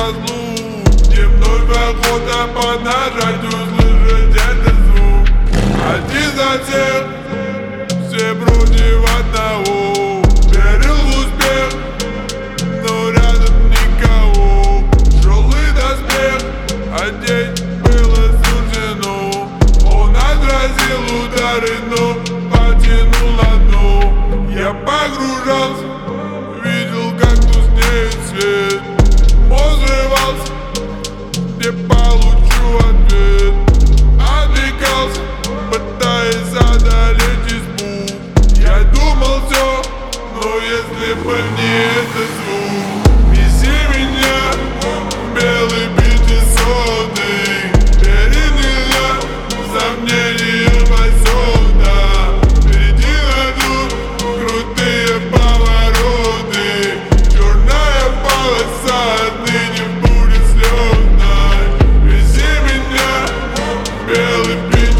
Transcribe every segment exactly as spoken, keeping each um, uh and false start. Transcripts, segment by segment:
козлу. Мне вновь охота поднажать, услышать этот звук. Один за всех, все против одного. Верил в успех, но рядом никого. Тяжелый доспех одеть было суждено. Он отразил удары, но потянул одно. Я погружался, видел, как тускнеет свет. Мозг взрывался, где получу ответ. Отвлекался, пытаясь одолеть избу. Я думал все, но если бы не этот звук. Вези меня, белый пятисотый. Перед меня сомнения посёта. Впереди найдут крутые повороты. Черная полоса отныне будет слетной. Вези меня, белый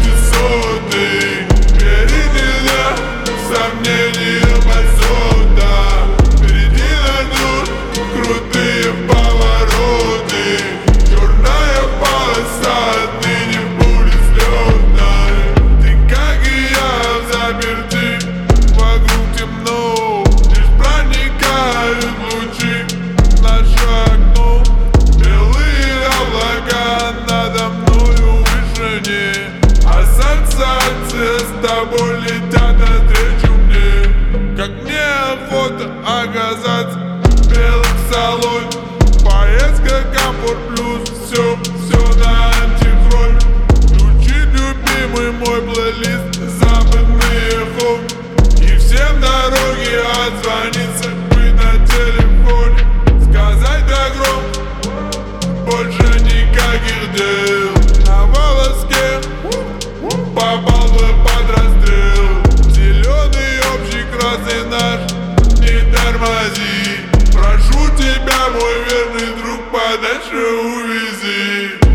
пятисотый. Перед меня сомнения посёта. Впереди найдут крутые повороты. Черная полоса отныне будет слетной. Ты, как и я, в заперти, вокруг темно. Лишь проникают лучи в наше окно. Белые облака надо мною в вышине. Ассоциации с тобой летят навстречу мне. Как мне охота оказаться белым в салоне. Поездка комфорт плюс, все, все на антихроме. Включи, любимый мой плейлист, западные хобби. И всем дороги отзвониться, быть на телефоне. Сказать до грома, больше никаких дел. На волоске попал бы под расстрел. Зеленый общий красный наш, не тормози. Прошу тебя, мой верный друг, подальше увези.